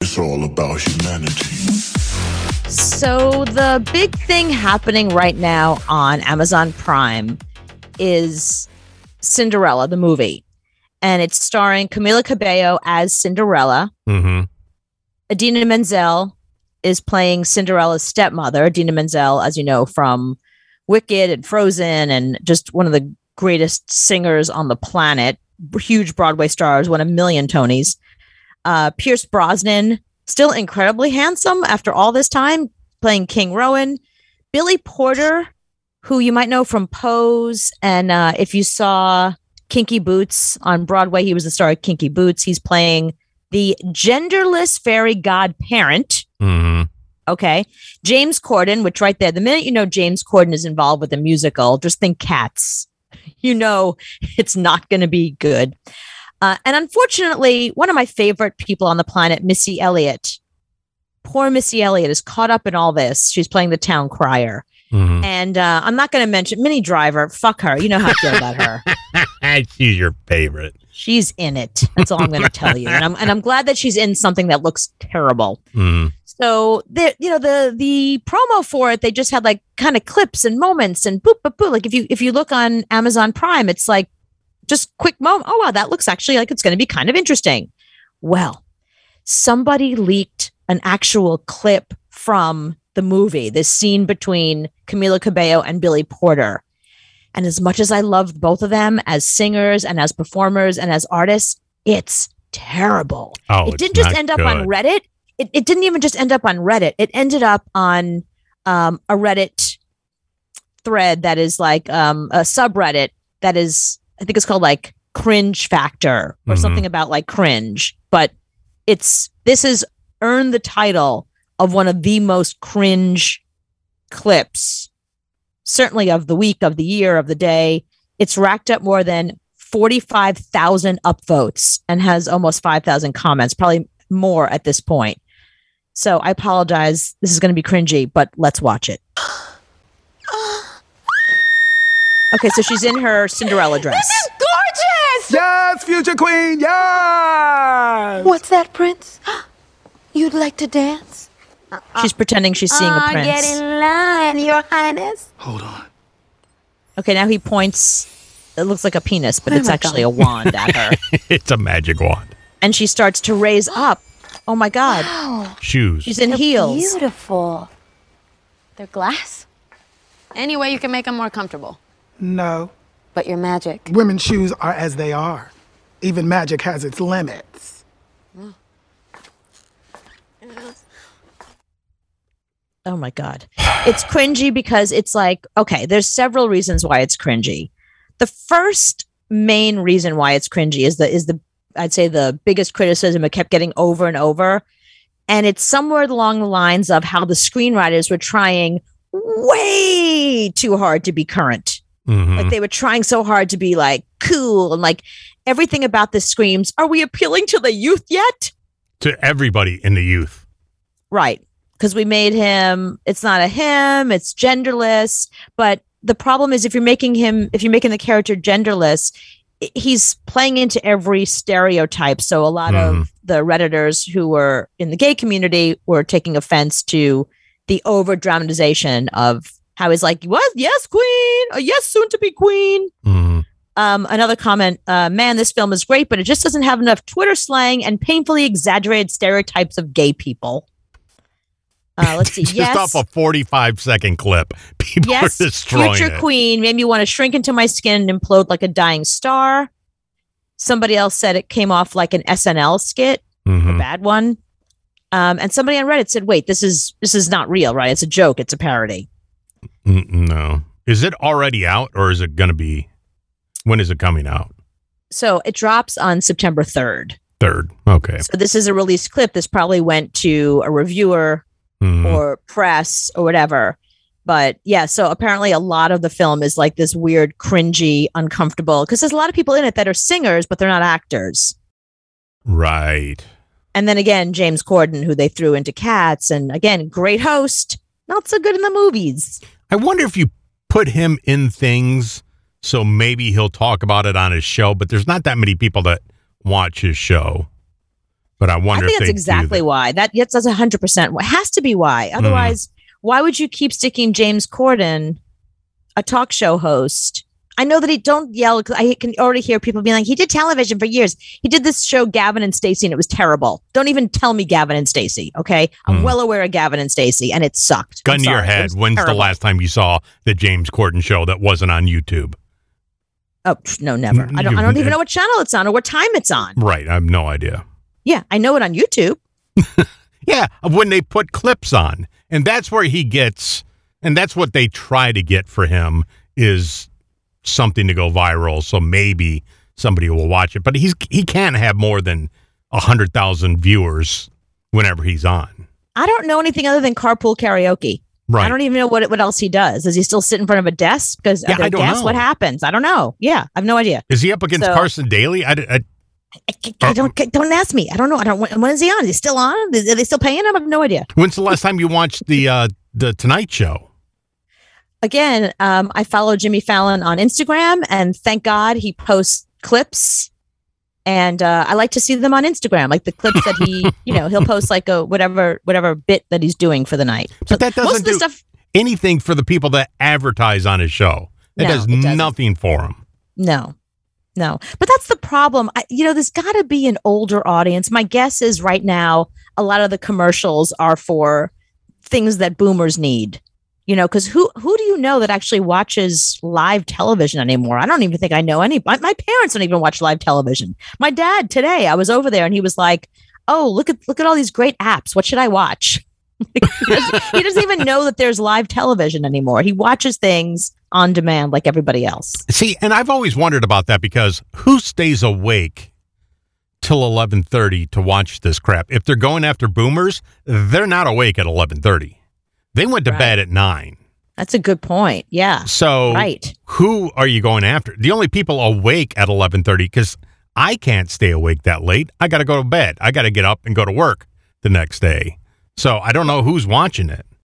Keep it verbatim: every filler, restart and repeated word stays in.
It's all about humanity. So the big thing happening right now on Amazon Prime is Cinderella, the movie. And it's starring Camila Cabello as Cinderella. Mm-hmm. Idina Menzel is playing Cinderella's stepmother. Idina Menzel, as you know, from Wicked and Frozen, and just one of the greatest singers on the planet. Huge Broadway stars, won a million Tonys. Uh, Pierce Brosnan, still incredibly handsome after all this time, playing King Rowan. Billy Porter, who you might know from Pose, and uh, if you saw Kinky Boots on Broadway, he was the star of Kinky Boots. He's playing the genderless fairy godparent. Mm-hmm. Okay. James Corden, which right there, the minute you know James Corden is involved with a musical, just think Cats. You know it's not going to be good. Uh, and unfortunately, one of my favorite people on the planet, Missy Elliott. Poor Missy Elliott is caught up in all this. She's playing the town crier. Mm-hmm. And uh, I'm not going to mention Minnie Driver. Fuck her. You know how I feel about her. She's your favorite. She's in it. That's all I'm going to tell you. And I'm and I'm glad that she's in something that looks terrible. Mm. So the you know the the promo for it, they just had like kind of clips and moments and boop boop boop. Like if you if you look on Amazon Prime, it's like just quick moment. Oh wow, that looks actually like it's going to be kind of interesting. Well, somebody leaked an actual clip from the movie, this scene between Camila Cabello and Billy Porter. And as much as I loved both of them as singers and as performers and as artists, it's terrible. Oh, it didn't just end up good. on Reddit. It, it didn't even just end up on Reddit. It ended up on um, a Reddit thread that is like um, a subreddit that is, I think it's called like Cringe Factor or Mm-hmm. something about like cringe. But it's this has earned the title of one of the most cringe clips, certainly of the week, of the year, of the day. It's racked up more than forty-five thousand upvotes and has almost five thousand comments, probably more at this point. So I apologize. This is going to be cringy, but let's watch it. Okay, so she's in her Cinderella dress. This is gorgeous! Yes, future queen, yes! What's that, Prince? You'd like to dance? She's pretending she's seeing a Ah, prince. get in line, Your Highness. Hold on. Okay, now he points. It looks like a penis, but Where it's am I actually going? a wand at her. It's a magic wand. And she starts to raise up. Oh my God. Oh, Shoes. She's in they're heels. beautiful. They're glass. Any way you can make them more comfortable. No. But you're magic. Women's shoes are as they are. Even magic has its limits. Oh my God. It's cringy because it's like, okay, there's several reasons why it's cringy. The first main reason why it's cringy is the, is the, I'd say the biggest criticism it kept getting over and over. And it's somewhere along the lines of how the screenwriters were trying way too hard to be current. Mm-hmm. Like they were trying so hard to be like cool and like everything about this screams, are we appealing to the youth yet? To everybody in the youth. Right. Because we made him, it's not a him, it's genderless. But the problem is if you're making him, if you're making the character genderless, i- he's playing into every stereotype. So a lot Mhm. of the Redditors who were in the gay community were taking offense to the over dramatization of how he's like, what? Yes, queen. Oh, yes, soon to be queen. Mm-hmm. Um, another comment, uh, man, this film is great, but it just doesn't have enough Twitter slang and painfully exaggerated stereotypes of gay people. Uh, let's see. Just yes. off a forty-five second clip. People Yes, are destroying future it. queen made me want to shrink into my skin and implode like a dying star. Somebody else said it came off like an S N L skit, a Mhm. bad one. Um, and somebody on Reddit said, "Wait, this is this is not real, right? It's a joke. It's a parody." Mm, No. Is it already out or is it going to be? When is it coming out? So it drops on September third. Third. Okay. So this is a released clip. This probably went to a reviewer Mhm. or press or whatever. But yeah, so apparently a lot of the film is like this weird, cringy, uncomfortable, because there's a lot of people in it that are singers, but they're not actors. Right. And then again, James Corden, who they threw into Cats, and again, great host, not so good in the movies. I wonder if you put him in things so maybe he'll talk about it on his show, but there's not that many people that watch his show. But I I wonder think if that's they exactly do that. why. That yes, that's a hundred percent. It has to be why. Otherwise, mm. why would you keep sticking James Corden, a talk show host? I know that he don't yell. I can already hear people being like, he did television for years. He did this show, Gavin and Stacey, and it was terrible. Don't even tell me Gavin and Stacey. Okay. I'm mm. well aware of Gavin and Stacey, and it sucked. Gun to your head. When's terrible. The last time you saw the James Corden show that wasn't on YouTube? Oh, no, never. I don't, I don't even know what channel it's on or what time it's on. Right. I have no idea. Yeah. I know it on YouTube. Yeah. When they put clips on, and that's where he gets, and that's what they try to get for him is something to go viral, so maybe somebody will watch it. But he's he can't have more than a hundred thousand viewers whenever he's on. I don't know anything other than carpool karaoke. Right. I don't even know what what else he does. Does he still sit in front of a desk? Because yeah, I don't guess know. What happens? I don't know. Yeah, I have no idea. Is he up against so, Carson Daly? I, I, I, I don't don't ask me. I don't know. I don't. When, when is he on? Is he still on? Are they still paying him? I have no idea. When's the last time you watched the uh, the Tonight Show? Again, um, I follow Jimmy Fallon on Instagram, and thank God he posts clips. And uh, I like to see them on Instagram, like the clips that he, you know, he'll post like a whatever whatever bit that he's doing for the night. So but that doesn't do stuff, anything for the people that advertise on his show. It no, does it nothing for him. No, no. But that's the problem. I, you know, there's got to be an older audience. My guess is right now, a lot of the commercials are for things that boomers need. You know, because who who do you know that actually watches live television anymore? I don't even think I know any. My, my parents don't even watch live television. My dad today, I was over there and he was like, "Oh, look at look at all these great apps. What should I watch?" he, doesn't, he doesn't even know that there's live television anymore. He watches things on demand like everybody else. See, and I've always wondered about that because who stays awake till eleven thirty to watch this crap? If they're going after boomers, they're not awake at eleven thirty. They went to right. bed at nine. That's a good point. Yeah. So right. who are you going after? The only people awake at eleven thirty, because I can't stay awake that late. I got to go to bed. I got to get up and go to work the next day. So I don't know who's watching it.